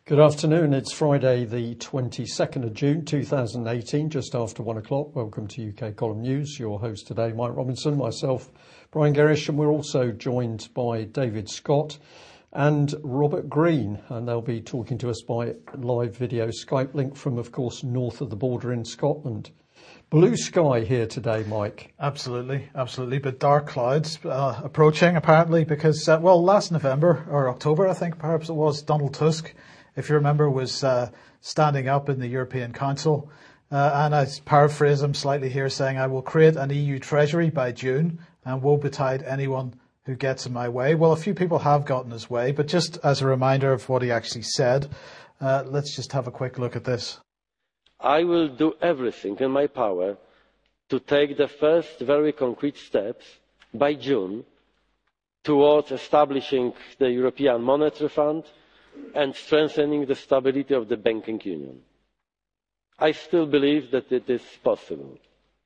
Good afternoon. It's Friday, the 22nd of June, 2018, just after 1 o'clock. Welcome to UK Column News. Your host today, Mike Robinson, myself, Brian Gerrish, and we're also joined by David Scott and Robert Green, and they'll be talking to us by live video Skype link from, of course, north of the border in Scotland. Blue sky here today, Mike. Absolutely, but dark clouds approaching apparently because, last November or October, I think perhaps it was, Donald Tusk, if you remember, was standing up in the European Council. And I paraphrase him slightly here, saying, I will create an EU treasury by June and woe betide anyone who gets in my way. Well, a few people have gotten his way, but just as a reminder of what he actually said, let's just have a quick look at this. I will do everything in my power to take the first very concrete steps by June towards establishing the European Monetary Fund and strengthening the stability of the banking union. I still believe that it is possible.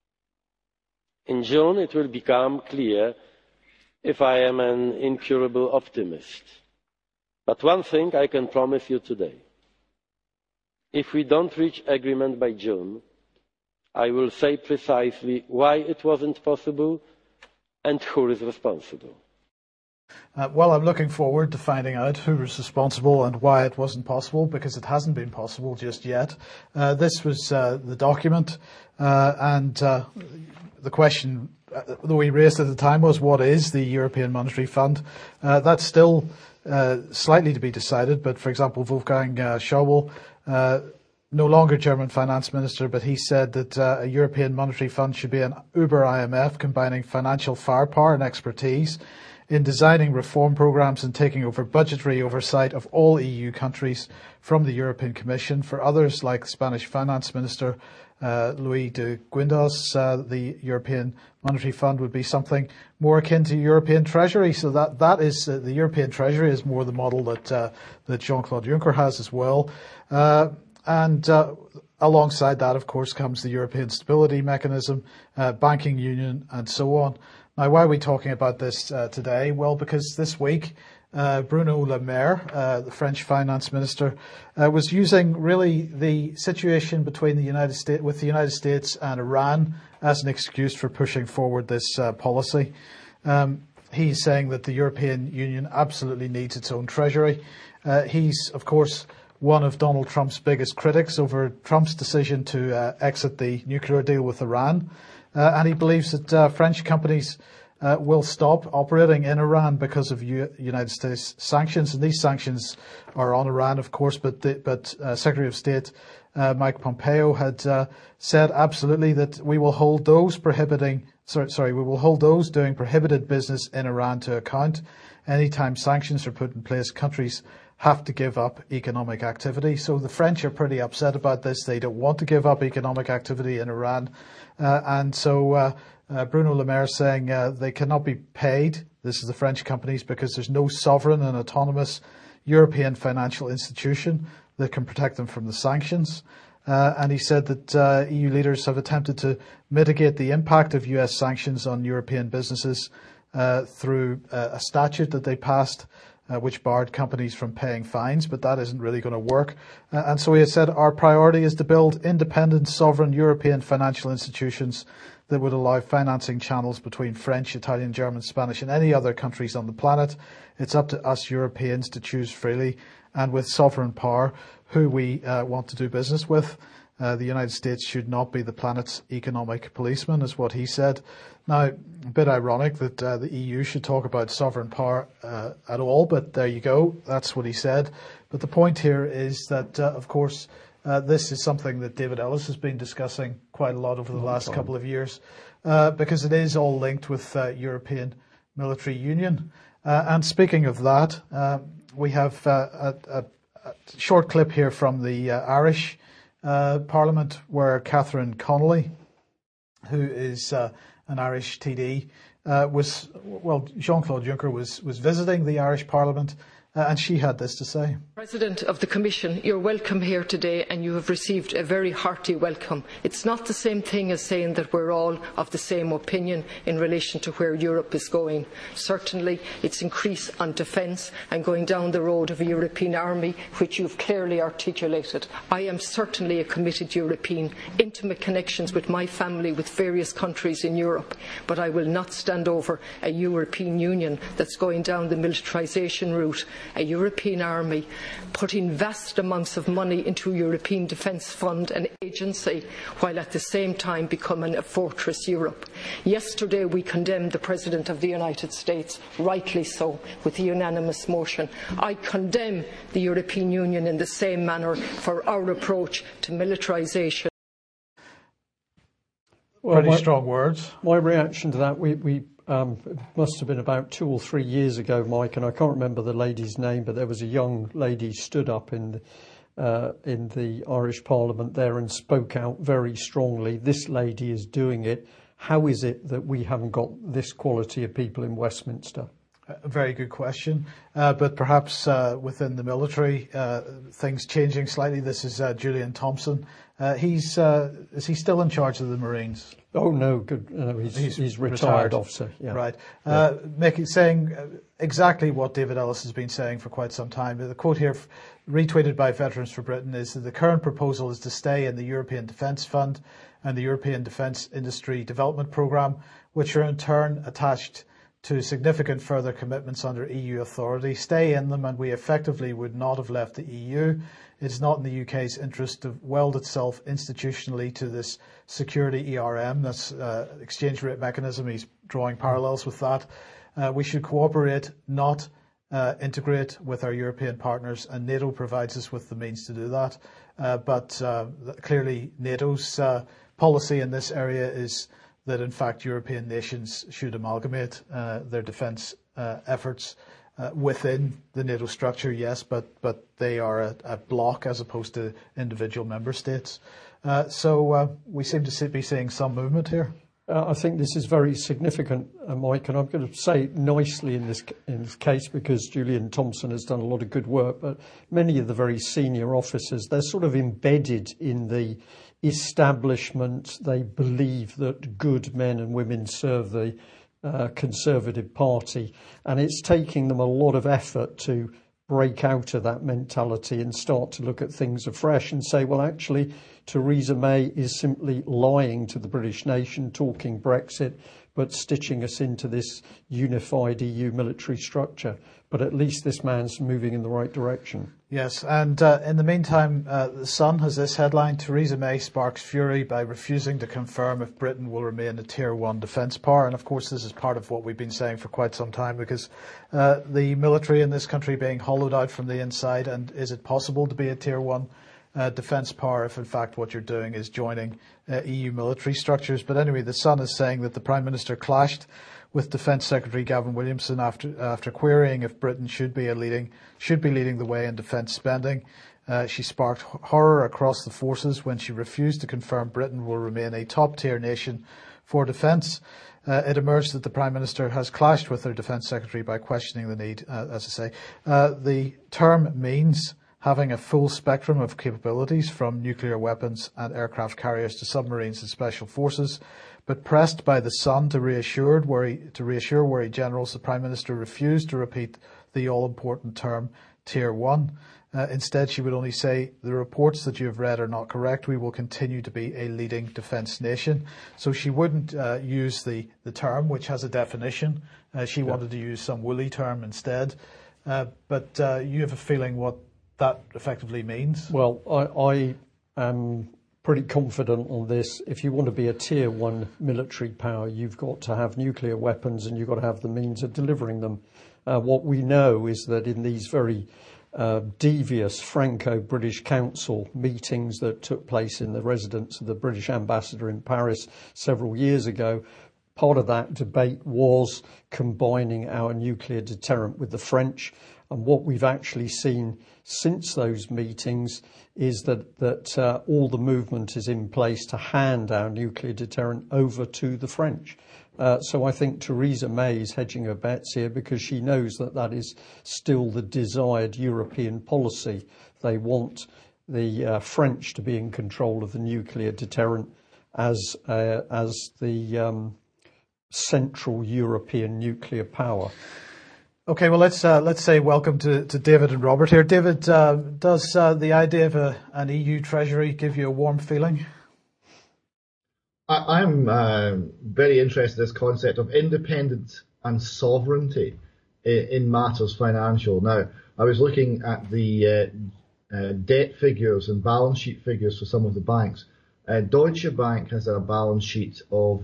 In June, it will become clear if I am an incurable optimist. But one thing I can promise you today. If we don't reach agreement by June, I will say precisely why it wasn't possible and who is responsible. I'm looking forward to finding out who was responsible and why it wasn't possible, because it hasn't been possible just yet. This was the document, and the question that we raised at the time was, what is the European Monetary Fund? That's still slightly to be decided, but for example, Wolfgang Schäuble, no longer German finance minister, but he said that a European Monetary Fund should be an Uber IMF, combining financial firepower and expertise in designing reform programmes and taking over budgetary oversight of all EU countries from the European Commission. For others, like Spanish Finance Minister Luis de Guindos, the European Monetary Fund would be something more akin to European Treasury. So that is the European Treasury is more the model that Jean-Claude Juncker has as well. And alongside that, of course, comes the European Stability Mechanism, banking union, and so on. Now, why are we talking about this today? Well, because this week, Bruno Le Maire, the French finance minister, was using really the situation between the United States and Iran as an excuse for pushing forward this policy. He's saying that the European Union absolutely needs its own treasury. He's, of course, one of Donald Trump's biggest critics over Trump's decision to exit the nuclear deal with Iran. And he believes that French companies will stop operating in Iran because of United States sanctions. And these sanctions are on Iran, of course, but Secretary of State Mike Pompeo had said absolutely that we will hold those doing prohibited business in Iran to account. Anytime sanctions are put in place, countries have to give up economic activity. So the French are pretty upset about this. They don't want to give up economic activity in Iran. And so Bruno Le Maire saying they cannot be paid, this is the French companies, because there's no sovereign and autonomous European financial institution that can protect them from the sanctions. And he said that EU leaders have attempted to mitigate the impact of US sanctions on European businesses through a statute that they passed, which barred companies from paying fines, but that isn't really going to work. And so he has said our priority is to build independent, sovereign European financial institutions that would allow financing channels between French, Italian, German, Spanish and any other countries on the planet. It's up to us Europeans to choose freely and with sovereign power who we want to do business with. The United States should not be the planet's economic policeman, is what he said. Now, a bit ironic that the EU should talk about sovereign power at all, but there you go. That's what he said. But the point here is that, of course, this is something that David Ellis has been discussing quite a lot over the last couple of years, because it is all linked with European military union. And speaking of that, we have a short clip here from the Irish Parliament, where Catherine Connolly, who is an Irish TD, Jean-Claude Juncker was visiting the Irish Parliament and she had this to say. President of the Commission, you're welcome here today and you have received a very hearty welcome. It's not the same thing as saying that we're all of the same opinion in relation to where Europe is going. Certainly its increase on defence and going down the road of a European army, which you've clearly articulated. I am certainly a committed European, intimate connections with my family with various countries in Europe, but I will not stand over a European Union that's going down the militarisation route, a European army, putting vast amounts of money into a European Defence Fund and agency, while at the same time becoming a fortress Europe. Yesterday we condemned the President of the United States, rightly so, with a unanimous motion. I condemn the European Union in the same manner for our approach to militarisation. Well, pretty strong words. My reaction to that, we must have been about 2 or 3 years ago, Mike, and I can't remember the lady's name, but there was a young lady stood up in the Irish Parliament there and spoke out very strongly. This lady is doing it. How is it that we haven't got this quality of people in Westminster? A very good question, but perhaps within the military, things changing slightly. This is Julian Thompson. Is he still in charge of the Marines? Oh no, good. No, he's retired officer. Yeah. Right, saying exactly what David Ellis has been saying for quite some time. The quote here, retweeted by Veterans for Britain, is that the current proposal is to stay in the European Defence Fund and the European Defence Industry Development Programme, which are in turn attached to significant further commitments under EU authority. Stay in them and we effectively would not have left the EU. It's not in the UK's interest to weld itself institutionally to this security ERM, that's exchange rate mechanism. He's drawing parallels with that. We should cooperate, not integrate with our European partners, and NATO provides us with the means to do that. But clearly NATO's policy in this area is that in fact European nations should amalgamate their defence efforts within the NATO structure, yes, but they are a bloc as opposed to individual member states. So we seem to be seeing some movement here. I think this is very significant, Mike, and I'm going to say it nicely in this case because Julian Thompson has done a lot of good work, but many of the very senior officers, they're sort of embedded in the establishment. They believe that good men and women serve the Conservative Party, and it's taking them a lot of effort to break out of that mentality and start to look at things afresh and say, well, actually, Theresa May is simply lying to the British nation, talking Brexit, but stitching us into this unified EU military structure. But at least this man's moving in the right direction. Yes, and in the meantime, The Sun has this headline: Theresa May sparks fury by refusing to confirm if Britain will remain a Tier 1 defence power. And of course, this is part of what we've been saying for quite some time, because the military in this country being hollowed out from the inside, and is it possible to be a Tier 1 defence power if in fact what you're doing is joining EU military structures? But anyway, The Sun is saying that the Prime Minister clashed with Defence Secretary Gavin Williamson after querying if Britain should be leading the way in defence spending. She sparked horror across the forces when she refused to confirm Britain will remain a top-tier nation for defence. It emerged that the Prime Minister has clashed with her Defence Secretary by questioning the need, as I say. The term means having a full spectrum of capabilities, from nuclear weapons and aircraft carriers to submarines and special forces. But pressed by The Sun to reassure worried generals, the Prime Minister refused to repeat the all-important term Tier 1. Instead, she would only say, the reports that you have read are not correct. We will continue to be a leading defence nation. So she wouldn't use the term, which has a definition. She wanted to use some woolly term instead. But you have a feeling what that effectively means? Well, I am pretty confident on this. If you want to be a Tier 1 military power, you've got to have nuclear weapons and you've got to have the means of delivering them. What we know is that in these very devious Franco-British Council meetings that took place in the residence of the British ambassador in Paris several years ago, part of that debate was combining our nuclear deterrent with the French. And what we've actually seen since those meetings is that all the movement is in place to hand our nuclear deterrent over to the French. So I think Theresa May is hedging her bets here because she knows that that is still the desired European policy. They want the French to be in control of the nuclear deterrent as the Central European nuclear power. Okay, well, let's say welcome to David and Robert here. David, does the idea of an EU treasury give you a warm feeling? I'm very interested in this concept of independence and sovereignty in matters financial. Now, I was looking at the debt figures and balance sheet figures for some of the banks. Deutsche Bank has a balance sheet of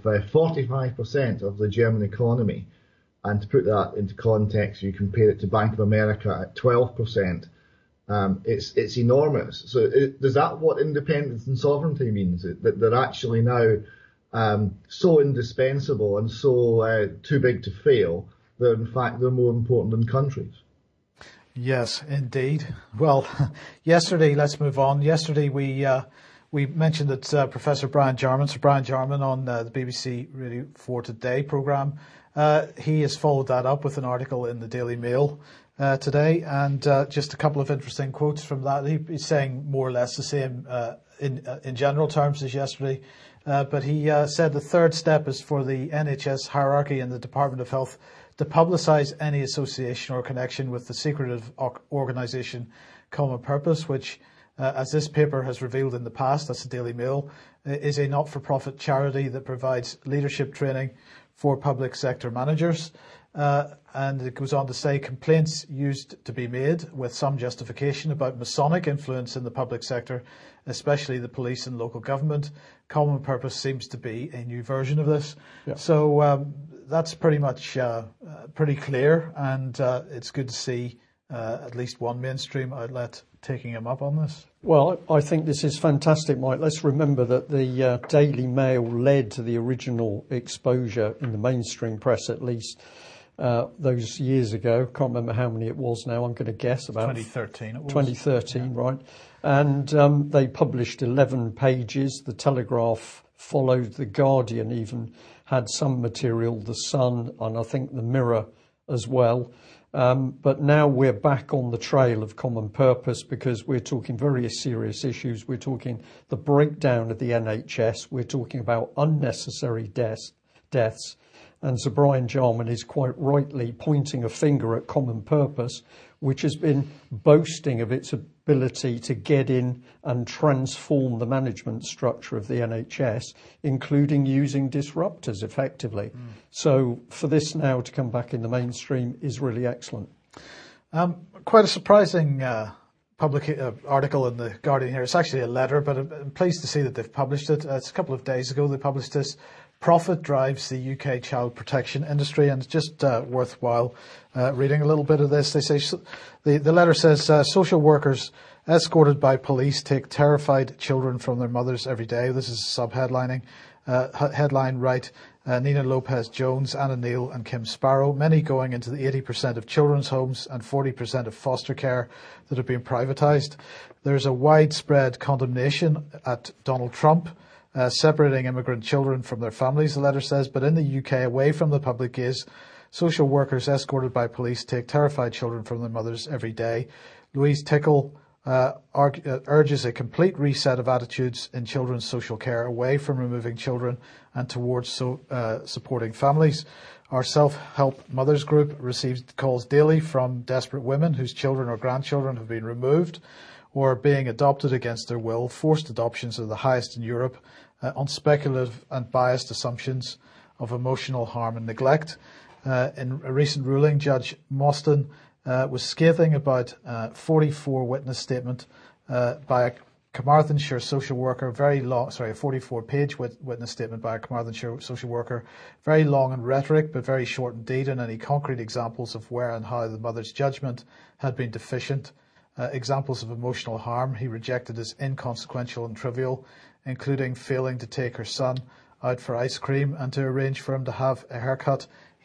45% of the German economy. And to put that into context, you compare it to Bank of America at 12%. It's enormous. So is that what independence and sovereignty means? That they're actually now so indispensable and so too big to fail that in fact they're more important than countries? Yes, indeed. Well, yesterday, let's move on. Yesterday we mentioned that Professor Brian Jarman, Sir Brian Jarman on the BBC Radio 4 Today programme, he has followed that up with an article in the Daily Mail today, and just a couple of interesting quotes from that. He's saying more or less the same in general terms as yesterday, but he said the third step is for the NHS hierarchy and the Department of Health to publicise any association or connection with the secretive organisation Common Purpose, which, as this paper has revealed in the past, that's the Daily Mail, is a not-for-profit charity that provides leadership training for public sector managers. And it goes on to say complaints used to be made with some justification about Masonic influence in the public sector, especially the police and local government. Common Purpose seems to be a new version of this. Yeah. So that's pretty much pretty clear, and it's good to see at least one mainstream outlet taking him up on this. Well, I think this is fantastic, Mike. Let's remember that the Daily Mail led to the original exposure in the mainstream press, at least, those years ago. Can't remember how many it was now. I'm going to guess about 2013 it was. 2013, yeah. Right. And they published 11 pages. The Telegraph followed. The Guardian even had some material, The Sun, and I think the Mirror as well. But now we're back on the trail of Common Purpose because we're talking very serious issues. We're talking the breakdown of the NHS. We're talking about unnecessary deaths. And Sir Brian Jarman is quite rightly pointing a finger at Common Purpose, which has been boasting of its ability to get in and transform the management structure of the NHS, including using disruptors effectively. So for this now to come back in the mainstream is really excellent. Quite a surprising article in the Guardian here. It's actually a letter, but I'm pleased to see that they've published it. It's a couple of days ago they published this. Profit drives the UK child protection industry, and it's just worthwhile reading a little bit of this. They say the letter says social workers escorted by police take terrified children from their mothers every day. This is subheadlining. Headline right: Nina Lopez-Jones, Anna Neal and Kim Sparrow, many going into the 80% of children's homes and 40% of foster care that have been privatised. There's a widespread condemnation at Donald Trump, separating immigrant children from their families, the letter says, but in the UK, away from the public gaze, social workers escorted by police take terrified children from their mothers every day. Louise Tickle urges a complete reset of attitudes in children's social care, away from removing children and towards supporting families. Our self-help mothers group receives calls daily from desperate women whose children or grandchildren have been removed or are being adopted against their will. Forced adoptions are the highest in Europe, on speculative and biased assumptions of emotional harm and neglect. In a recent ruling, Judge Mostyn was scathing about 44 witness statement by a Carmarthenshire social worker, a 44-page witness statement by a Carmarthenshire social worker, very long in rhetoric but very short in deed, and any concrete examples of where and how the mother's judgment had been deficient. Examples of emotional harm he rejected as inconsequential and trivial, including failing to take her son out for ice cream and to arrange for him to have a haircut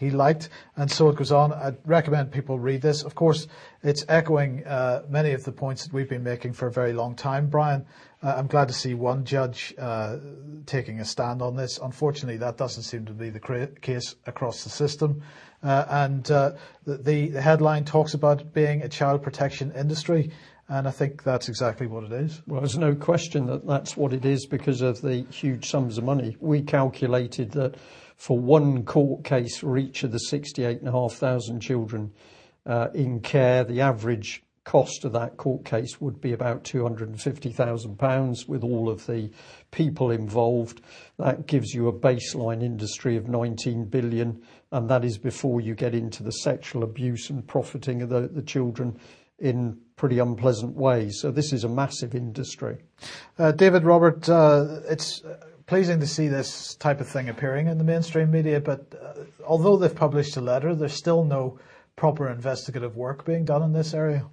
he liked, and so it goes on. I'd recommend people read this. Of course, it's echoing many of the points that we've been making for a very long time, Brian. I'm glad to see one judge taking a stand on this. Unfortunately, that doesn't seem to be the case across the system. And the headline talks about it being a child protection industry, and I think that's exactly what it is. Well, there's no question that that's what it is because of the huge sums of money. We calculated that for one court case for each of the 68,500 children in care, the average cost of that court case would be about £250,000 with all of the people involved. That gives you a baseline industry of 19 billion, and that is before you get into the sexual abuse and profiting of the children in pretty unpleasant ways. So this is a massive industry. David, Robert, it's pleasing to see this type of thing appearing in the mainstream media, but although they've published a letter, there's still no proper investigative work being done in this area.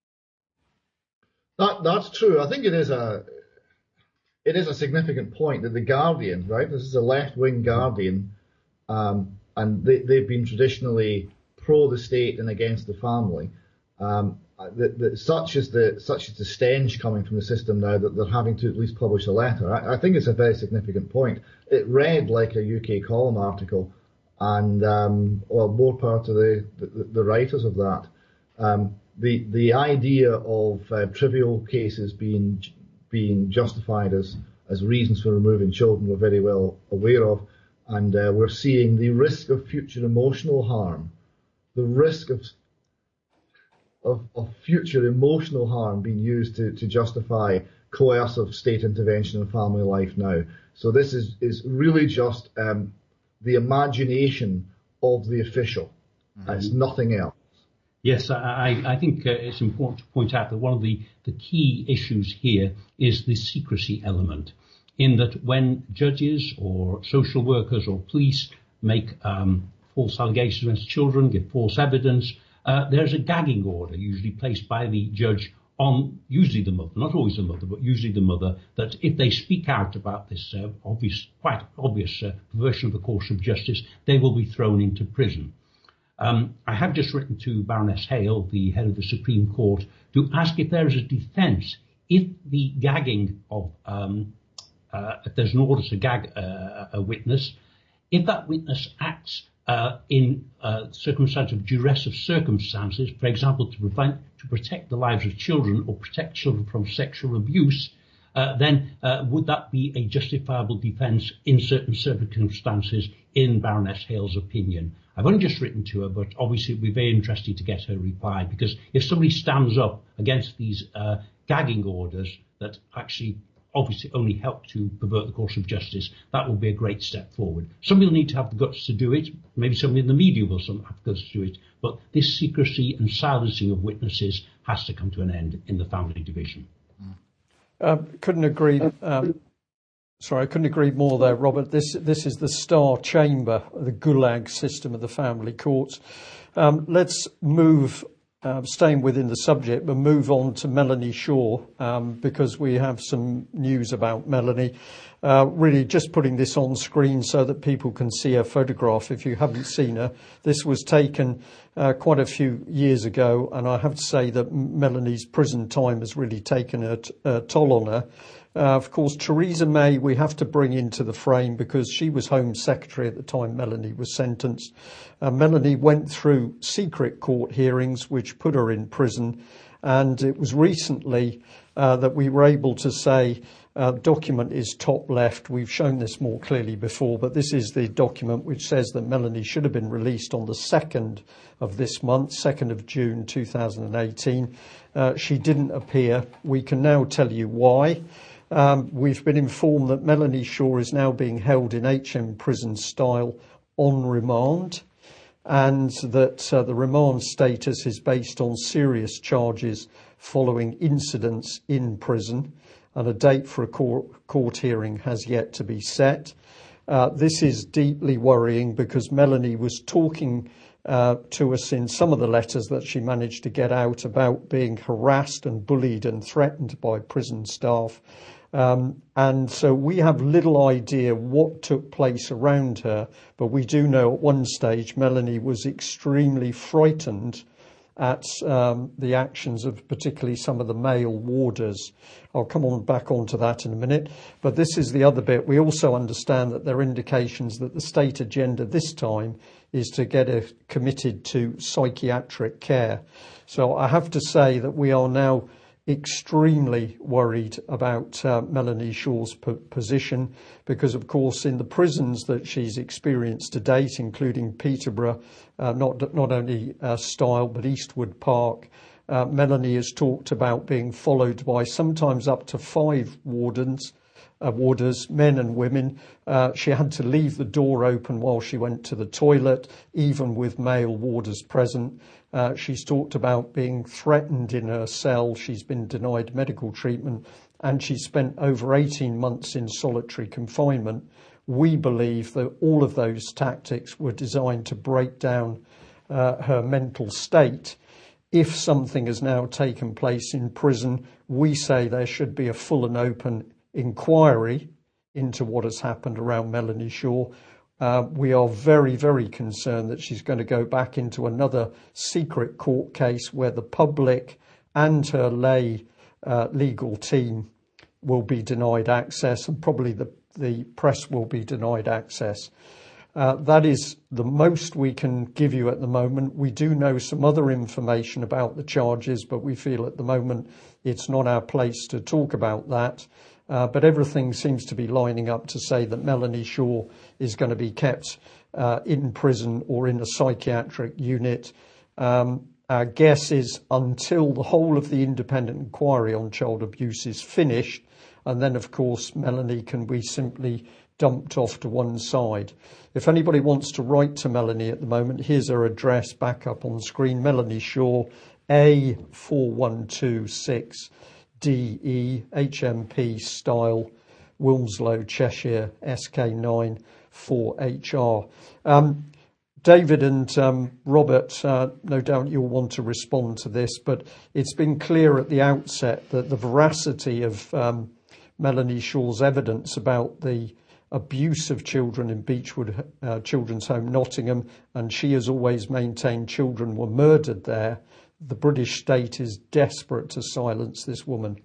That's true. I think it is a significant point that the Guardian, right? This is a left-wing Guardian, and they've been traditionally pro the state and against the family. Such is the stench coming from the system now that they're having to at least publish a letter. I think it's a very significant point. It read like a UK column article, and more power to the writers of that. The idea of trivial cases being justified as reasons for removing children we're very well aware of, and we're seeing the risk of future emotional harm, the risk of future emotional harm being used to justify coercive state intervention in family life now. So this is really just the imagination of the official. Mm-hmm. It's nothing else. Yes, I think it's important to point out that one of the key issues here is the secrecy element, in that when judges or social workers or police make false allegations against children, give false evidence, there's a gagging order usually placed by the judge on usually the mother, not always the mother, but usually the mother, that if they speak out about this quite obvious perversion of the course of justice, they will be thrown into prison. I have just written to Baroness Hale, the head of the Supreme Court, to ask if there is a defence if the gagging of, if there's an order to gag a witness, if that witness acts in circumstance of duress of circumstances, for example, to protect the lives of children or protect children from sexual abuse, then would that be a justifiable defence in certain circumstances, in Baroness Hale's opinion? I've only just written to her, but obviously it would be very interesting to get her reply, because if somebody stands up against these gagging orders that actually obviously only help to pervert the course of justice, that will be a great step forward. Somebody will need to have the guts to do it. Maybe somebody in the media will have the guts to do it. But this secrecy and silencing of witnesses has to come to an end in the family division. Couldn't agree. I couldn't agree more there, Robert. This is the star chamber, the gulag system of the family courts. Let's move, staying within the subject, but move on to Melanie Shaw, because we have some news about Melanie. Really just putting this on screen so that people can see her photograph if you haven't seen her. This was taken quite a few years ago, and I have to say that Melanie's prison time has really taken a toll on her. Of course, Theresa May we have to bring into the frame because she was Home Secretary at the time Melanie was sentenced. Melanie went through secret court hearings which put her in prison, and it was recently that we were able to say, document is top left. We've shown this more clearly before, but this is the document which says that Melanie should have been released on the 2nd of this month, 2nd of June 2018. She didn't appear. We can now tell you why. We've been informed that Melanie Shaw is now being held in HM prison style on remand, and that the remand status is based on serious charges following incidents in prison, and a date for a court hearing has yet to be set. This is deeply worrying because Melanie was talking to us in some of the letters that she managed to get out about being harassed and bullied and threatened by prison staff. And so we have little idea what took place around her, but we do know at one stage Melanie was extremely frightened at the actions of particularly some of the male warders. I'll come back onto that in a minute. But this is the other bit. We also understand that there are indications that the state agenda this time is to get her committed to psychiatric care. So I have to say that we are now extremely worried about Melanie Shaw's position, because of course in the prisons that she's experienced to date, including Peterborough, not only Style but Eastwood Park, Melanie has talked about being followed by sometimes up to 5 warders, men and women. She had to leave the door open while she went to the toilet, even with male warders present. She's talked about being threatened in her cell. She's been denied medical treatment, and she spent over 18 months in solitary confinement. We believe that all of those tactics were designed to break down her mental state. If something has now taken place in prison, we say there should be a full and open inquiry into what has happened around Melanie Shaw. We are very, very concerned that she's going to go back into another secret court case where the public and her lay legal team will be denied access, and probably the press will be denied access. That is the most we can give you at the moment. We do know some other information about the charges, but we feel at the moment it's not our place to talk about that. But everything seems to be lining up to say that Melanie Shaw is going to be kept in prison or in a psychiatric unit. Our guess is until the whole of the independent inquiry on child abuse is finished, and then, of course, Melanie can be simply dumped off to one side. If anybody wants to write to Melanie at the moment, here's her address back up on the screen. Melanie Shaw, A4126 DE, HMP Style, Wilmslow, Cheshire, SK9 4HR. David and Robert, no doubt you'll want to respond to this, but it's been clear at the outset that the veracity of Melanie Shaw's evidence about the abuse of children in Beechwood Children's Home, Nottingham, and she has always maintained children were murdered there. The British state is desperate to silence this woman.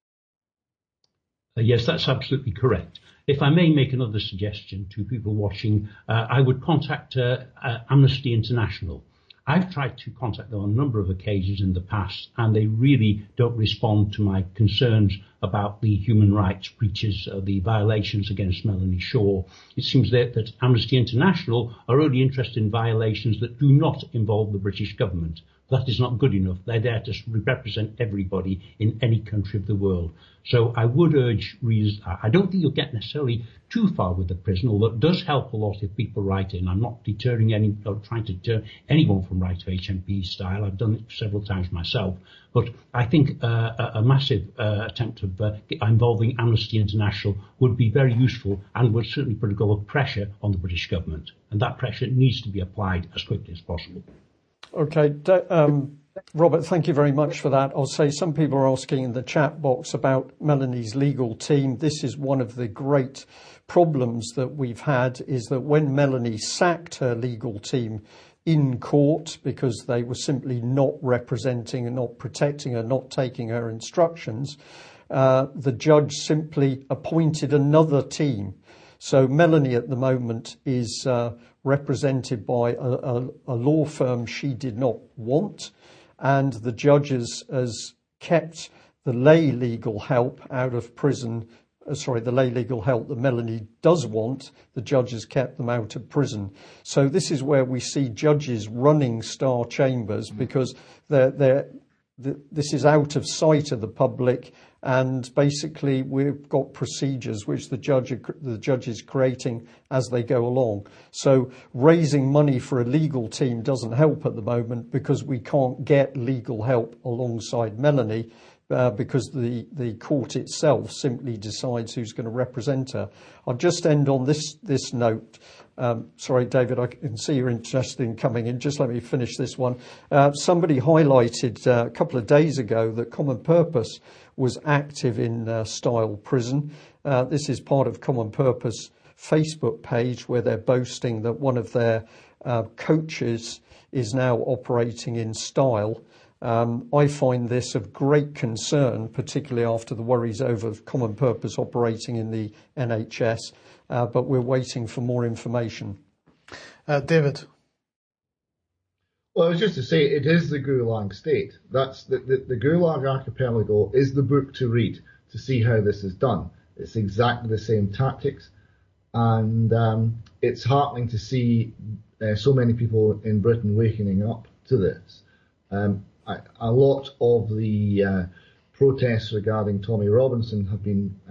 Yes, that's absolutely correct. If I may make another suggestion to people watching, I would contact Amnesty International. I've tried to contact them on a number of occasions in the past, and they really don't respond to my concerns about the human rights breaches, the violations against Melanie Shaw. It seems that Amnesty International are only interested in violations that do not involve the British government. That is not good enough. They're there to represent everybody in any country of the world. So I would urge readers, I don't think you'll get necessarily too far with the prison, although it does help a lot if people write in. I'm not deterring or trying to deter anyone from writing to HMP Style. I've done it several times myself. But I think a massive attempt of involving Amnesty International would be very useful and would certainly put a goal of pressure on the British government. And that pressure needs to be applied as quickly as possible. Okay, Robert, thank you very much for that. I'll say some people are asking in the chat box about Melanie's legal team. This is one of the great problems that we've had, is that when Melanie sacked her legal team in court because they were simply not representing and not protecting her, not taking her instructions, the judge simply appointed another team. So Melanie at the moment is represented by a law firm she did not want, and the judge has kept the lay legal help out of prison. The lay legal help that Melanie does want, the judge has kept them out of prison. So this is where we see judges running star chambers, because this is out of sight of the public, and basically we've got procedures which the judge is creating as they go along. So raising money for a legal team doesn't help at the moment, because we can't get legal help alongside Melanie, because the court itself simply decides who's going to represent her. I'll just end on this note. Sorry, David, I can see you're interested in coming in. Just let me finish this one. Somebody highlighted a couple of days ago that Common Purpose was active in Style Prison. This is part of Common Purpose Facebook page where they're boasting that one of their coaches is now operating in Style. I find this of great concern, particularly after the worries over Common Purpose operating in the NHS, but we're waiting for more information. David. Well, I was just to say, it is the Gulag state. That's the Gulag Archipelago is the book to read to see how this is done. It's exactly the same tactics, and it's heartening to see so many people in Britain waking up to this. A lot of the protests regarding Tommy Robinson have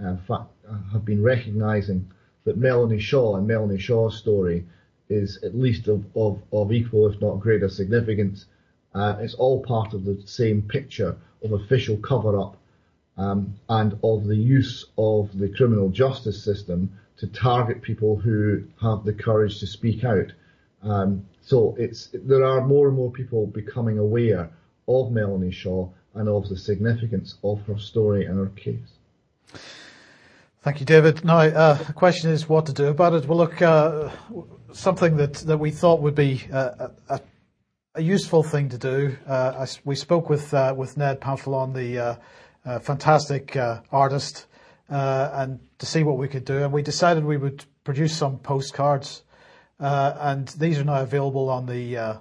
been recognising that Melanie Shaw and Melanie Shaw's story is at least of equal, if not greater, significance. It's all part of the same picture of official cover-up and of the use of the criminal justice system to target people who have the courage to speak out. So there are more and more people becoming aware of Melanie Shaw and of the significance of her story and her case. Thank you, David. Now, the question is what to do about it. Well, look, something that we thought would be a useful thing to do. We spoke with Ned Pamphilon, the fantastic artist, and to see what we could do. And we decided we would produce some postcards, and these are now available on the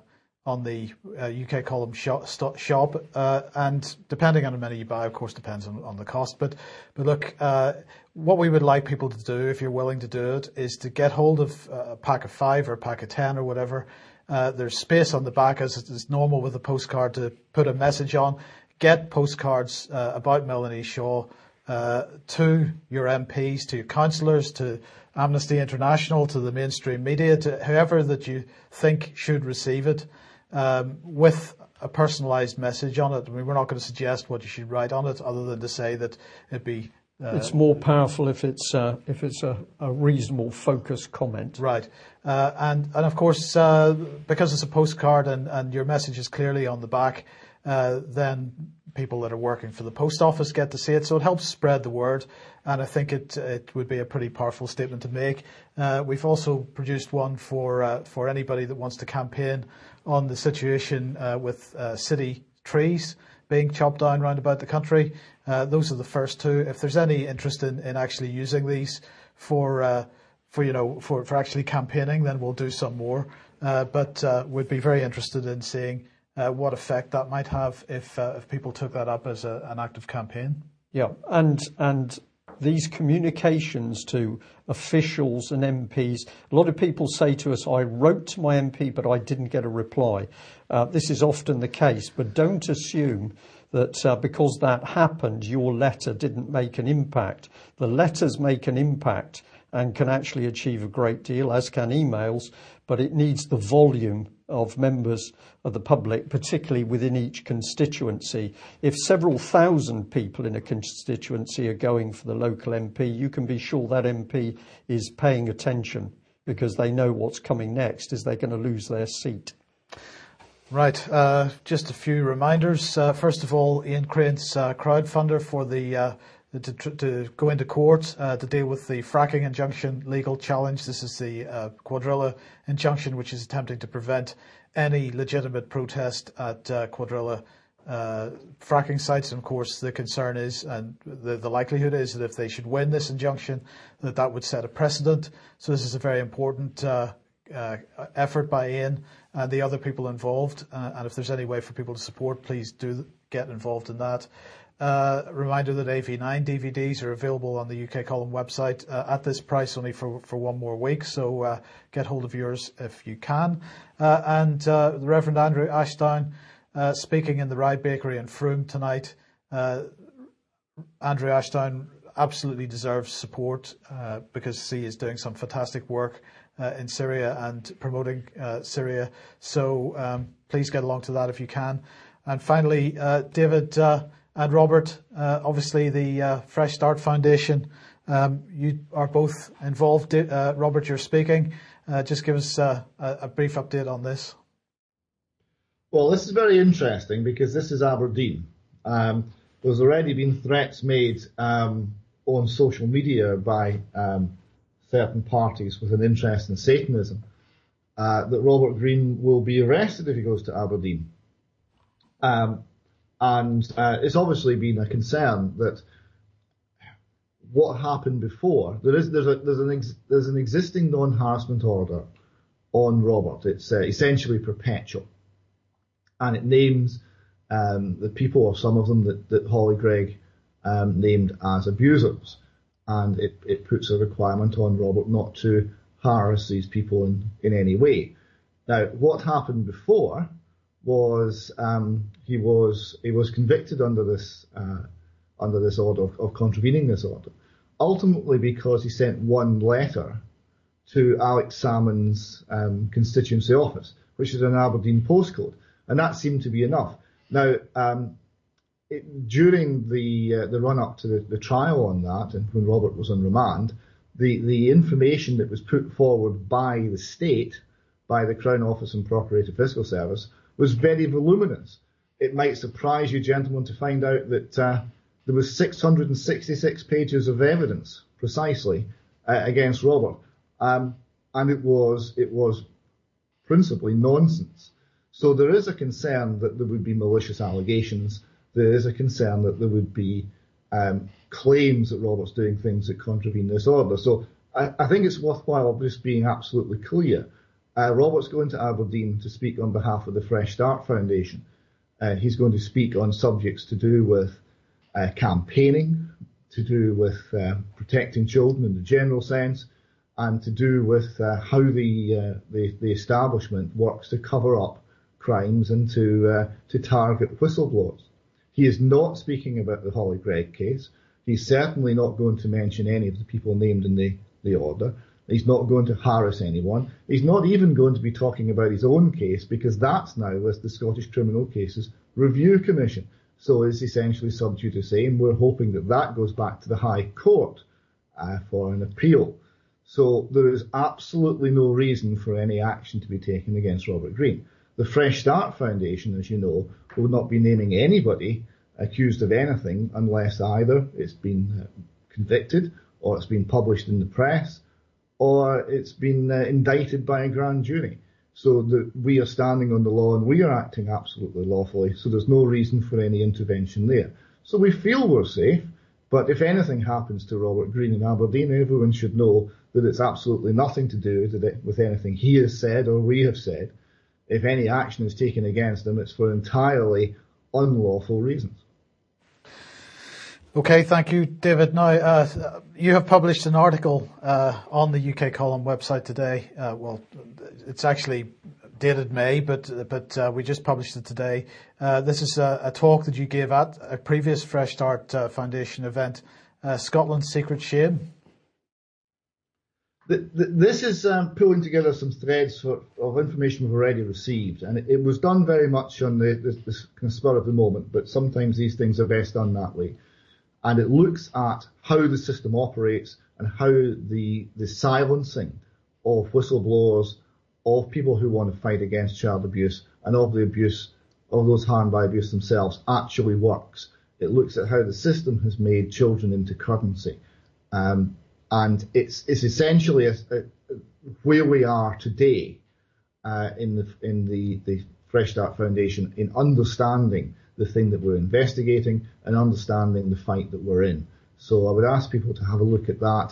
UK Column shop, and depending on how many you buy, of course, depends on the cost. But look, what we would like people to do, if you're willing to do it, is to get hold of a pack of 5 or a pack of 10 or whatever. There's space on the back, as is normal with a postcard, to put a message on. Get postcards about Melanie Shaw to your MPs, to your councillors, to Amnesty International, to the mainstream media, to whoever that you think should receive it, with a personalised message on it. I mean, we're not going to suggest what you should write on it, other than to say that it'd be. It's more powerful if it's a reasonable, focused comment. Right, and of course, because it's a postcard and your message is clearly on the back, then people that are working for the post office get to see it, so it helps spread the word, and I think it would be a pretty powerful statement to make. We've also produced one for anybody that wants to campaign on the situation with city trees being chopped down round about the country. Those are the first two. If there's any interest in actually using these for actually campaigning, then we'll do some more. But we'd be very interested in seeing what effect that might have if people took that up as an active campaign. Yeah, and these communications to officials and MPs, a lot of people say to us, I wrote to my MP, but I didn't get a reply. This is often the case, but don't assume that because that happened, your letter didn't make an impact. The letters make an impact and can actually achieve a great deal, as can emails, but it needs the volume of members of the public, particularly within each constituency. If several thousand people in a constituency are going for the local MP, you can be sure that MP is paying attention, because they know what's coming next. Is they're going to lose their seat? Right. Just a few reminders. First of all, Ian Crane's crowdfunder for the to go into court to deal with the fracking injunction legal challenge. This is the Cuadrilla injunction, which is attempting to prevent any legitimate protest at Cuadrilla fracking sites. And of course, the concern is, and the likelihood is, that if they should win this injunction, that would set a precedent. So this is a very important effort by Ian and the other people involved. And if there's any way for people to support, please do get involved in that. Reminder that AV9 DVDs are available on the UK Column website at this price, only for one more week. So get hold of yours if you can. And the Reverend Andrew Ashdown speaking in the Rye Bakery in Frome tonight. Andrew Ashdown absolutely deserves support because he is doing some fantastic work in Syria and promoting Syria. So please get along to that if you can. And finally, David, and Robert, obviously the Fresh Start Foundation, you are both involved. Robert, you're speaking. Just give us a brief update on this. Well, this is very interesting because this is Aberdeen. There's already been threats made on social media by certain parties with an interest in Satanism that Robert Greene will be arrested if he goes to Aberdeen. And it's obviously been a concern that what happened before. There's an existing non-harassment order on Robert. It's essentially perpetual, and it names the people, or some of them, that Holly Greig named as abusers, and it puts a requirement on Robert not to harass these people in any way. Now, what happened before was he was convicted under this order of contravening this order, ultimately because he sent one letter to Alex Salmond's constituency office, which is an Aberdeen postcode, and that seemed to be enough. Now, during the run-up to the trial on that, and when Robert was on remand, the information that was put forward by the state, by the Crown Office and Procurator Fiscal Service, was very voluminous. It might surprise you, gentlemen, to find out that there was 666 pages of evidence, precisely, against Robert, and it was principally nonsense. So there is a concern that there would be malicious allegations. There is a concern that there would be claims that Robert's doing things that contravene this order. So I think it's worthwhile just being absolutely clear. Robert's going to Aberdeen to speak on behalf of the Fresh Start Foundation. He's going to speak on subjects to do with campaigning, to do with protecting children in the general sense, and to do with how the establishment works to cover up crimes and to target whistleblowers. He is not speaking about the Holly Greig case. He's certainly not going to mention any of the people named in the order. He's not going to harass anyone. He's not even going to be talking about his own case, because that's now with the Scottish Criminal Cases Review Commission. So it's essentially sub judice, and we're hoping that goes back to the High Court for an appeal. So there is absolutely no reason for any action to be taken against Robert Greene. The Fresh Start Foundation, as you know, will not be naming anybody accused of anything unless either it's been convicted, or it's been published in the press, or it's been indicted by a grand jury. So we are standing on the law and we are acting absolutely lawfully, so there's no reason for any intervention there. So we feel we're safe, but if anything happens to Robert Greene in Aberdeen, everyone should know that it's absolutely nothing to do with anything he has said or we have said. If any action is taken against him, it's for entirely unlawful reasons. Okay, thank you, David. Now, you have published an article on the UK Column website today. Well, it's actually dated May, but we just published it today. This is a talk that you gave at a previous Fresh Start Foundation event, Scotland's Secret Shame. This is pulling together some threads of information we've already received, and it was done very much on the kind of spur of the moment, but sometimes these things are best done that way. And it looks at how the system operates and how the silencing of whistleblowers, of people who want to fight against child abuse, and of the abuse of those harmed by abuse themselves actually works. It looks at how the system has made children into currency. And it's essentially where we are today in the Fresh Start Foundation in understanding the thing that we're investigating and understanding the fight that we're in. So I would ask people to have a look at that.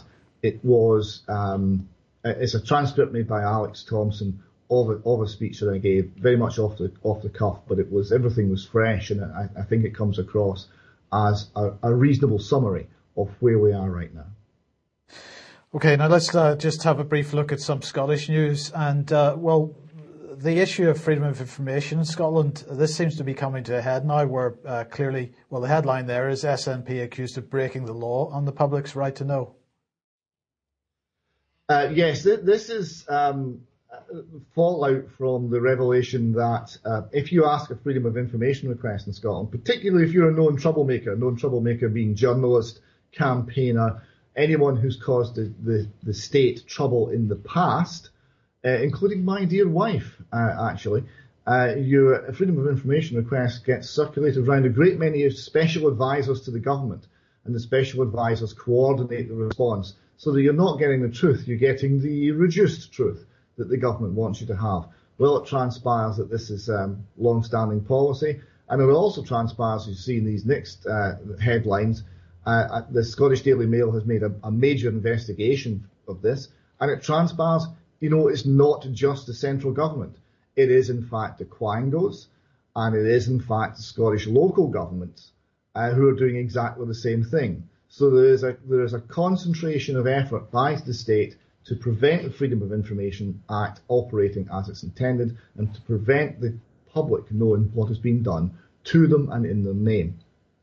It's a transcript made by Alex Thompson of a speech that I gave, very much off the cuff, but everything was fresh, and I think it comes across as a reasonable summary of where we are right now. Okay, now let's just have a brief look at some Scottish news. And, the issue of freedom of information in Scotland, this seems to be coming to a head now, where clearly, the headline there is SNP accused of breaking the law on the public's right to know. Yes, this is fallout from the revelation that if you ask a freedom of information request in Scotland, particularly if you're a known troublemaker being journalist, campaigner, anyone who's caused the state trouble in the past, including my dear wife, actually, your freedom of information request gets circulated around a great many special advisors to the government, and the special advisors coordinate the response so that you're not getting the truth, you're getting the reduced truth that the government wants you to have. Well, it transpires that this is long-standing policy, and it also transpires, as you see in these next headlines, the Scottish Daily Mail has made a major investigation of this, and it transpires, it's not just the central government. It is, in fact, the Quangos, and it is, in fact, the Scottish local governments who are doing exactly the same thing. So there is a concentration of effort by the state to prevent the Freedom of Information Act operating as it's intended, and to prevent the public knowing what is being done to them and in their name.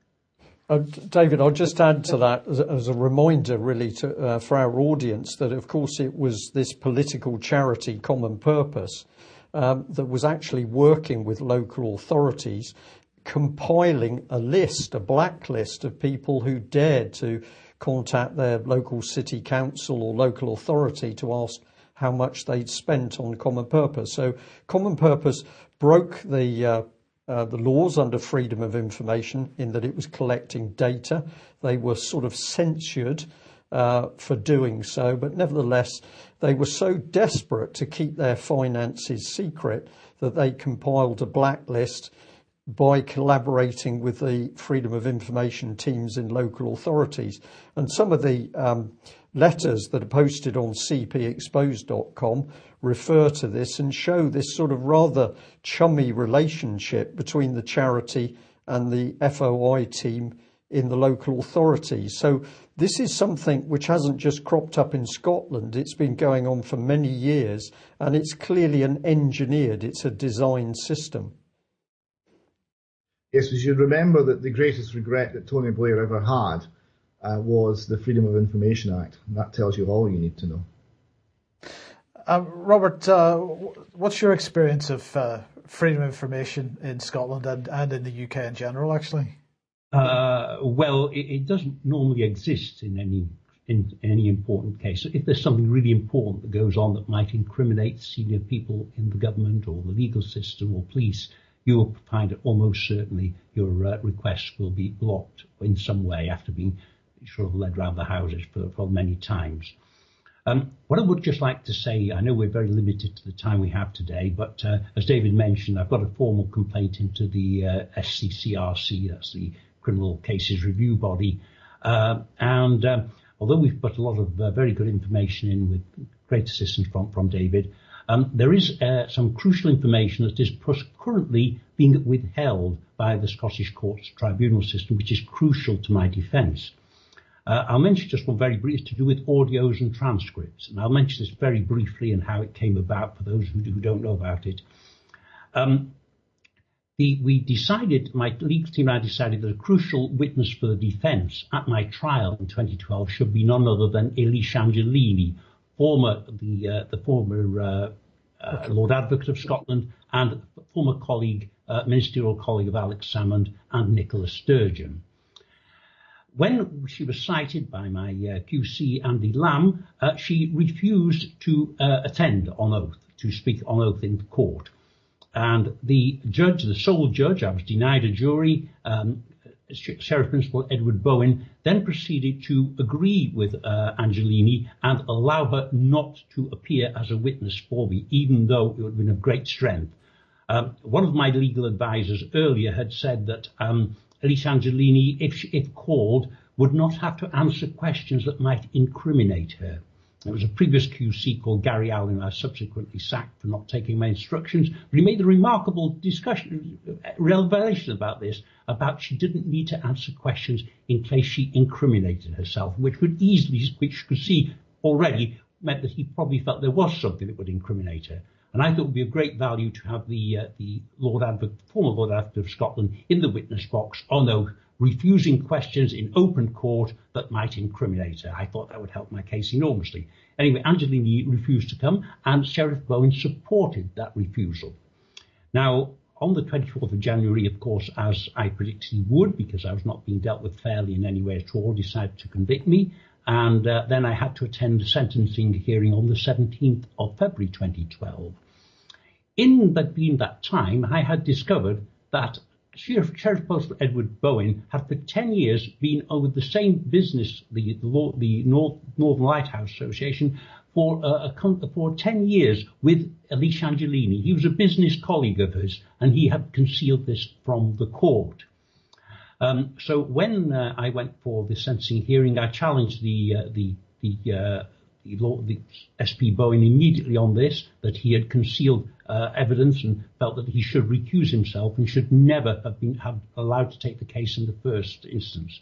David, I'll just add to that as a reminder, really, for our audience, that of course it was this political charity, Common Purpose, that was actually working with local authorities, compiling a blacklist of people who dared to contact their local city council or local authority to ask how much they'd spent on Common Purpose. So Common Purpose broke the laws under freedom of information in that it was collecting data. They were sort of censured for doing so, but nevertheless, they were so desperate to keep their finances secret that they compiled a blacklist by collaborating with the freedom of information teams in local authorities. And some of the letters that are posted on cpexposed.com refer to this and show this sort of rather chummy relationship between the charity and the FOI team in the local authorities. So this is something which hasn't just cropped up in Scotland. It's been going on for many years, and it's clearly it's a designed system. Yes, we should remember that the greatest regret that Tony Blair ever had was the Freedom of Information Act. And that tells you all you need to know. Robert, what's your experience of freedom of information in Scotland and in the UK in general, actually? Well, it doesn't normally exist in any important case. If there's something really important that goes on that might incriminate senior people in the government or the legal system or police, you will find that almost certainly your request will be blocked in some way after being sort of led around the houses for many times. What I would just like to say, I know we're very limited to the time we have today, but as David mentioned, I've got a formal complaint into the SCCRC, that's the Criminal Cases Review Body, and although we've put a lot of very good information in with great assistance from David, there is some crucial information that is currently being withheld by the Scottish Courts Tribunal system, which is crucial to my defence. I'll mention just one very brief to do with audios and transcripts, and I'll mention this very briefly and how it came about for those who don't know about it. My legal team and I decided that a crucial witness for the defence at my trial in 2012 should be none other than Elise Angelini, the former Lord Advocate of Scotland and former ministerial colleague of Alex Salmond and Nicola Sturgeon. When she was cited by my QC, Andy Lamb, she refused to attend on oath, to speak on oath in court. And the sole judge, I was denied a jury, Sheriff Principal Edward Bowen, then proceeded to agree with Angelini and allow her not to appear as a witness for me, even though it would have been of great strength. One of my legal advisors earlier had said that Elise Angelini, if called, would not have to answer questions that might incriminate her. There was a previous QC called Gary Allen I subsequently sacked for not taking my instructions, but he made a remarkable revelation about this, about she didn't need to answer questions in case she incriminated herself, which you could see already meant that he probably felt there was something that would incriminate her. And I thought it would be of great value to have the former Lord Advocate of Scotland in the witness box on oath, refusing questions in open court that might incriminate her. I thought that would help my case enormously. Anyway, Angelini refused to come, and Sheriff Bowen supported that refusal. Now, on the 24th of January, of course, as I predicted he would, because I was not being dealt with fairly in any way at all, decided to convict me. And then I had to attend a sentencing hearing on the 17th of February 2012. In that time, I had discovered that Sheriff Postal Edward Bowen had for 10 years been with the same business, the Northern Lighthouse Association, for 10 years with Alicia Angelini. He was a business colleague of hers, and he had concealed this from the court. So when I went for the sentencing hearing, I challenged the SP Bowen immediately on this, that he had concealed evidence, and felt that he should recuse himself and should never have been allowed to take the case in the first instance.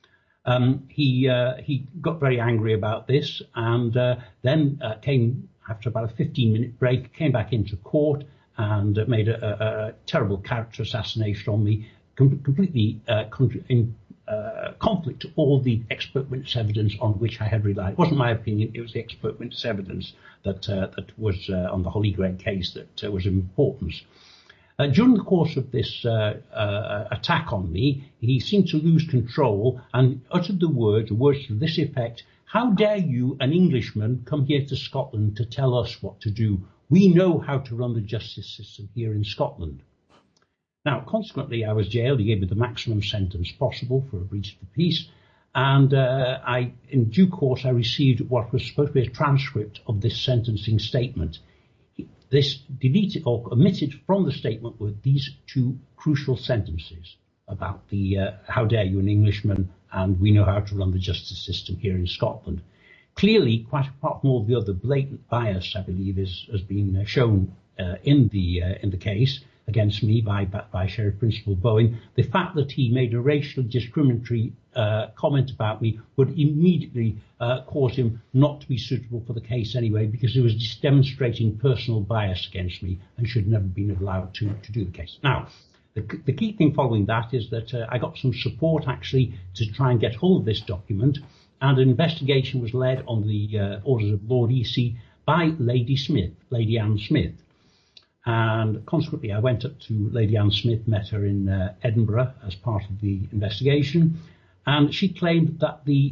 He got very angry about this, and then came after about a 15-minute break, came back into court and made a terrible character assassination on me, completely in conflict to all the expert witness evidence on which I had relied. It wasn't my opinion, it was the expert witness evidence that was on the Holly Gregg case that was of importance. During the course of this attack on me, he seemed to lose control and uttered the words to this effect: "How dare you, an Englishman, come here to Scotland to tell us what to do? We know how to run the justice system here in Scotland." Now, consequently, I was jailed. He gave me the maximum sentence possible for a breach of the peace. And in due course, I received what was supposed to be a transcript of this sentencing statement. This deleted or omitted from the statement were these two crucial sentences about the how dare you, an Englishman, and we know how to run the justice system here in Scotland. Clearly, quite apart from all the other blatant bias, I believe, has been shown in the case against me by Sheriff Principal Bowen. The fact that he made a racially discriminatory comment about me would immediately cause him not to be suitable for the case anyway, because he was just demonstrating personal bias against me and should never have been allowed to do the case. Now, the key thing following that is that I got some support actually to try and get hold of this document, and an investigation was led on the orders of Lord Easy by Lady Anne Smith. And consequently, I went up to Lady Anne Smith, met her in Edinburgh as part of the investigation, and she claimed that the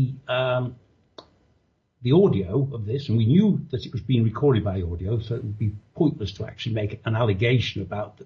audio of this, and we knew that it was being recorded by audio, so it would be pointless to actually make an allegation about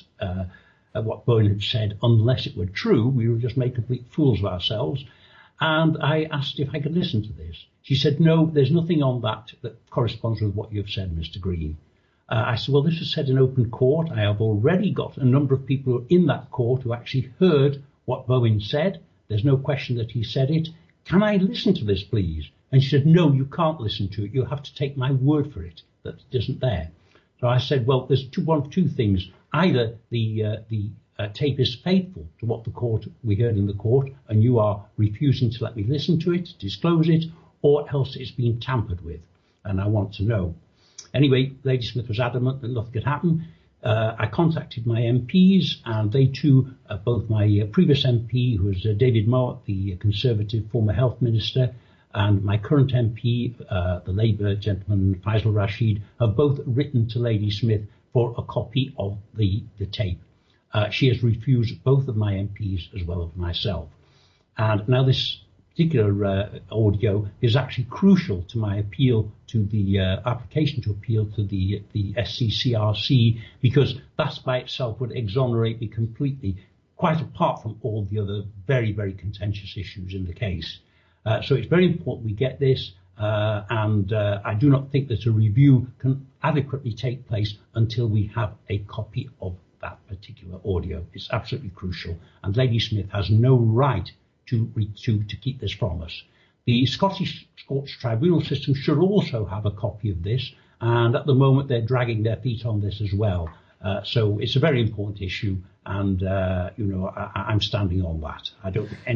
what Bowen had said unless it were true. We would just make complete fools of ourselves. And I asked if I could listen to this. She said, "No, there's nothing on that corresponds with what you've said, Mr. Green." I said, "Well, this was said in open court. I have already got a number of people in that court who actually heard what Bowen said. There's no question that he said it. Can I listen to this, please?" And she said, "No, you can't listen to it. You'll have to take my word for it that it isn't there." So I said, "Well, there's one of two things. Either the tape is faithful to what we heard in the court, and you are refusing to let me listen to it, disclose it, or else it's been tampered with, and I want to know." Anyway, Lady Smith was adamant that nothing could happen. I contacted my MPs, and they too, both my previous MP, who was David Mowat, the Conservative former Health Minister, and my current MP, the Labour gentleman Faisal Rashid, have both written to Lady Smith for a copy of the tape. She has refused both of my MPs as well as myself. And now this particular audio is actually crucial to my appeal to the application to appeal to the SCCRC, because that by itself would exonerate me completely, quite apart from all the other very, very contentious issues in the case. So it's very important we get this, and I do not think that a review can adequately take place until we have a copy of that particular audio. It's absolutely crucial, and Lady Smith has no right to keep this from us. The Scottish Courts Tribunal system should also have a copy of this, and at the moment they're dragging their feet on this as well. So it's a very important issue, and I'm standing on that. I don't think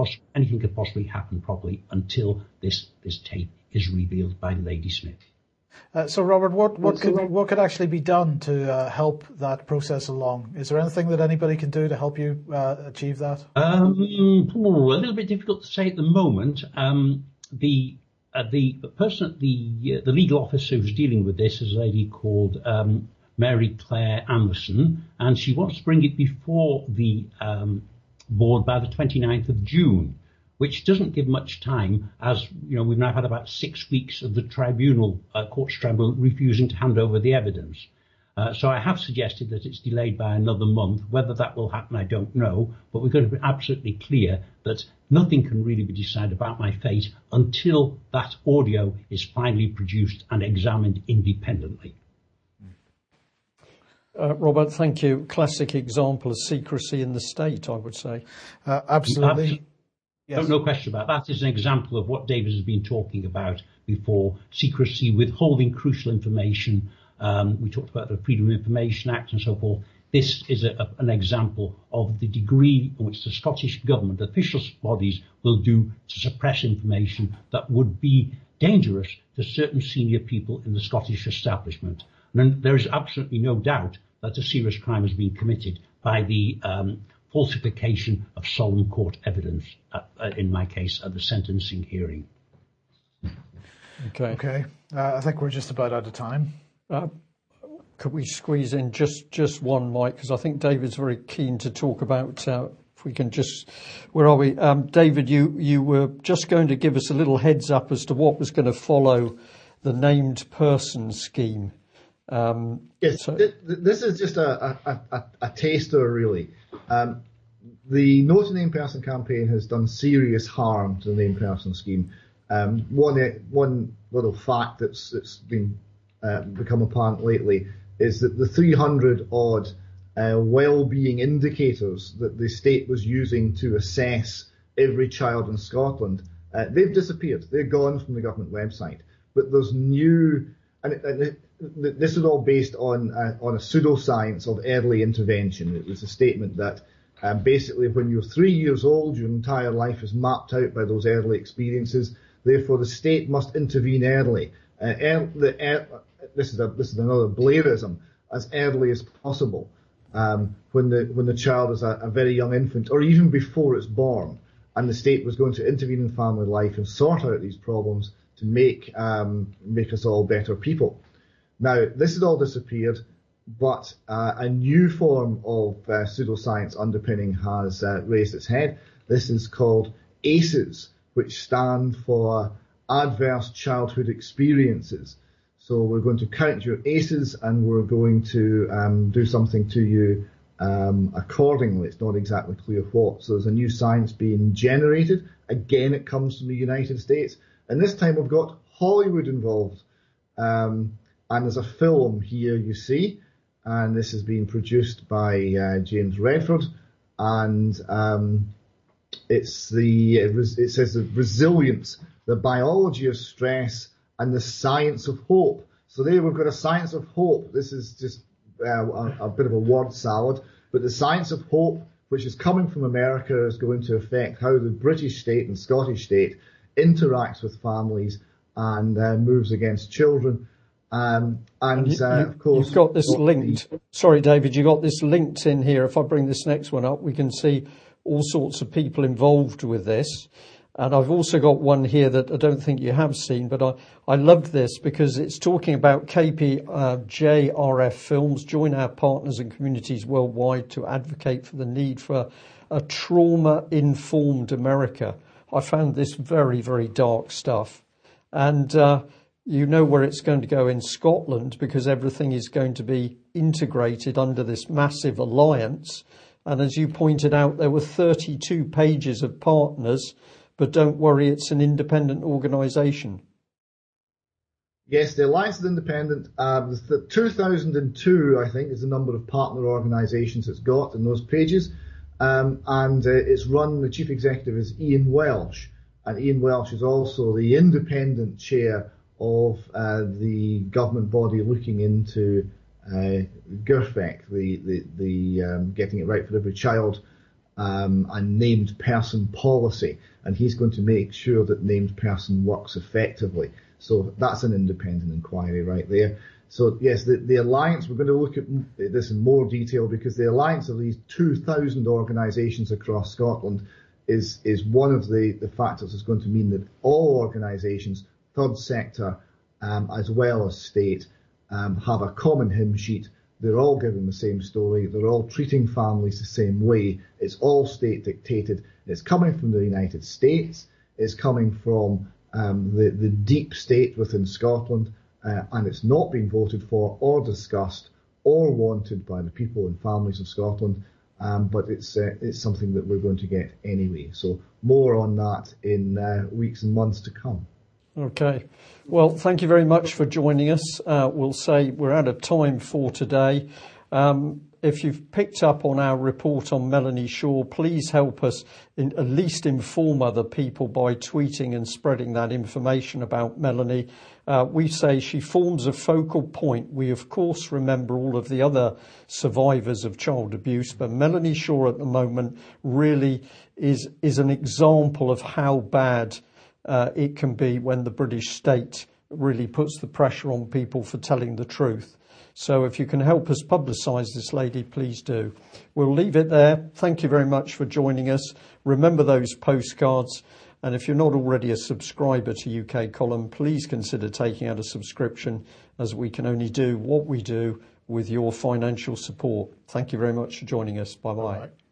anything could possibly happen properly until this tape is revealed by Lady Smith. So, Robert, what could actually be done to help that process along? Is there anything that anybody can do to help you achieve that? A little bit difficult to say at the moment. The person at the legal officer who's dealing with this is a lady called Mary Claire Anderson, and she wants to bring it before the board by the 29th of June. Which doesn't give much time, as you know, we've now had about 6 weeks of the tribunal, court's tribunal, refusing to hand over the evidence. So I have suggested that it's delayed by another month. Whether that will happen, I don't know. But we've got to be absolutely clear that nothing can really be decided about my fate until that audio is finally produced and examined independently. Robert, thank you. Classic example of secrecy in the state, I would say. Absolutely. Yes. No question about that. That is an example of what David has been talking about before: secrecy, withholding crucial information. We talked about the Freedom of Information Act and so forth. This is an example of the degree in which the Scottish Government, official bodies, will do to suppress information that would be dangerous to certain senior people in the Scottish establishment. And there is absolutely no doubt that a serious crime has been committed by the falsification of solemn court evidence, in my case, at the sentencing hearing. Okay. I think we're just about out of time. Could we squeeze in just one, Mike? Because I think David's very keen to talk about, if we can just, where are we? David, you were just going to give us a little heads up as to what was going to follow the named person scheme. Yes, so this is just a taster, really. The No to Named Person campaign has done serious harm to the named person scheme. One little fact that's been become apparent lately is that the 300 odd well-being indicators that the state was using to assess every child in Scotland, they've disappeared. They're gone from the government website. But there's new, and this is all based on a pseudoscience of early intervention. It was a statement that basically when you're 3 years old, your entire life is mapped out by those early experiences. Therefore, the state must intervene early. This is another Blairism, as early as possible, when the child is a very young infant, or even before it's born, and the state was going to intervene in family life and sort out these problems to make us all better people. Now, this has all disappeared, but a new form of pseudoscience underpinning has raised its head. This is called ACEs, which stand for Adverse Childhood Experiences. So we're going to count your ACEs and we're going to do something to you accordingly. It's not exactly clear what. So there's a new science being generated. Again, it comes from the United States. And this time we've got Hollywood involved. And there's a film here you see. And this has been produced by James Redford. And it says the resilience, the biology of stress, and the science of hope. So there we've got a science of hope. This is just a bit of a word salad. But the science of hope, which is coming from America, is going to affect how the British state and Scottish state interacts with families and moves against children. Of course, you've got this linked. Sorry, David, you got this linked in here. If I bring this next one up, we can see all sorts of people involved with this. And I've also got one here that I don't think you have seen, but I loved this because it's talking about KPJRF Films. Join our partners and communities worldwide to advocate for the need for a trauma-informed America. I found this very, very dark stuff. And you know where it's going to go in Scotland because everything is going to be integrated under this massive alliance. And as you pointed out, there were 32 pages of partners. But don't worry, it's an independent organisation. Yes, the Alliance is independent. 2002, I think, is the number of partner organisations it's got in those pages. It's run, the chief executive is Ian Welsh. And Ian Welsh is also the independent chair of the government body looking into GIRFEC, the Getting It Right for Every Child and named person policy. and he's going to make sure that named person works effectively. So that's an independent inquiry right there. So yes, the Alliance, we're going to look at this in more detail, because the Alliance of these 2,000 organisations across Scotland is one of the factors that's going to mean that all organisations, third sector as well as state, have a common hymn sheet. They're all giving the same story. They're all treating families the same way. It's all state dictated. It's coming from the United States. It's coming from the deep state within Scotland. And it's not been voted for or discussed or wanted by the people and families of Scotland, but it's something that we're going to get anyway. So more on that in weeks and months to come. Okay. Well, thank you very much for joining us. We'll say we're out of time for today. If you've picked up on our report on Melanie Shaw, please help us at least inform other people by tweeting and spreading that information about Melanie. We say she forms a focal point. We, of course, remember all of the other survivors of child abuse, but Melanie Shaw at the moment really is an example of how bad it can be when the British state really puts the pressure on people for telling the truth. So if you can help us publicise this lady, please do. We'll leave it there. Thank you very much for joining us. Remember those postcards. And if you're not already a subscriber to UK Column, please consider taking out a subscription, as we can only do what we do with your financial support. Thank you very much for joining us. Bye-bye.